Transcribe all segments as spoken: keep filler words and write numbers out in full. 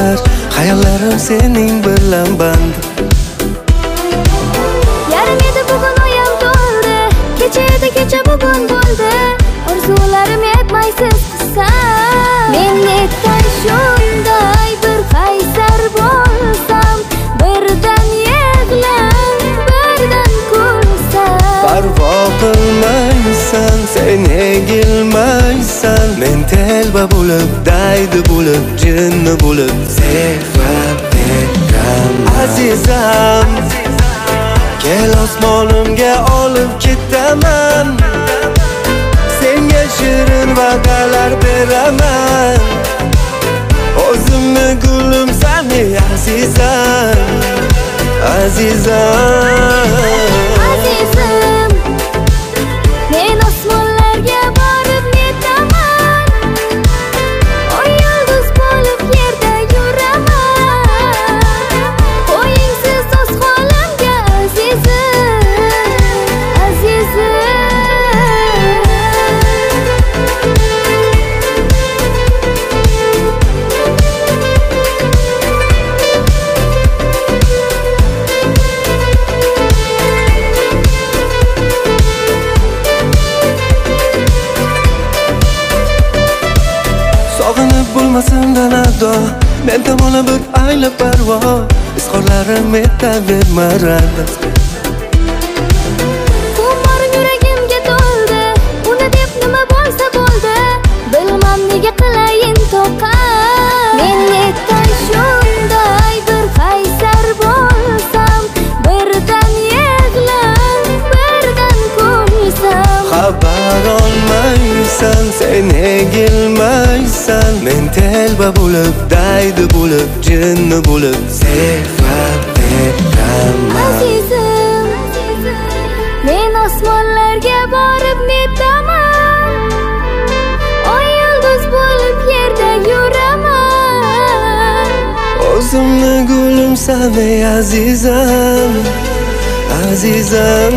bo'lar, hayollarim sening bilan band. Yarim edi bugun oyam to'ldi, kecha edi kecha bugun bo'ldi. Orzularim yetmaysiz qisam. Men netdan shunday bir qaysar bo'lsam, birdan yig'lam, birdan kulsam. Parvo qilmaysan, sen egilmaysan, men telba bo'lib, daydi bo'lib, jinni bo'lib sevib beraman. Azizam, kel osmonimga olib ketaman, senga shirin va'dalar beraman. O'zimni gulim sani azizam, azizam. Azizim, men osmonlarga borib yetaman, oy yulduz bo'lib yerda yuraman. Qo'yingsiz o'z holimga azizim, azizim. Sog'inib bo'lmasindan ado, men tomona bir aylab parvo, izhorlarim yetavermadi. Xumorning yuragimga to'ldi, uni deb nima bo'lsa bo'ldi, bilmam nega qilayin to'qam. Men netdan shunday bir qaysar bo'lsam, birdan yig'lam, birdan kulsam. Xabar olmaysan, sen egilmaysan, men telba bo'lib, daydi bo'lib, jinni bo'lib sevib beraman. Azizim, men osmonlarga borib netaman, oy yulduz bo'lib yerda yuraman. O'zimni gulim sani azizam, azizam.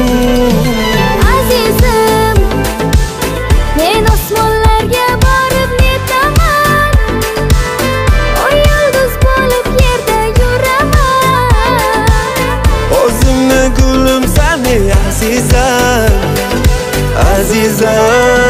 Azizim, men osmonlarga borib netaman, oy yulduz bo'lib yerda yuraman. O'zimni gulim sani azizam, azizam.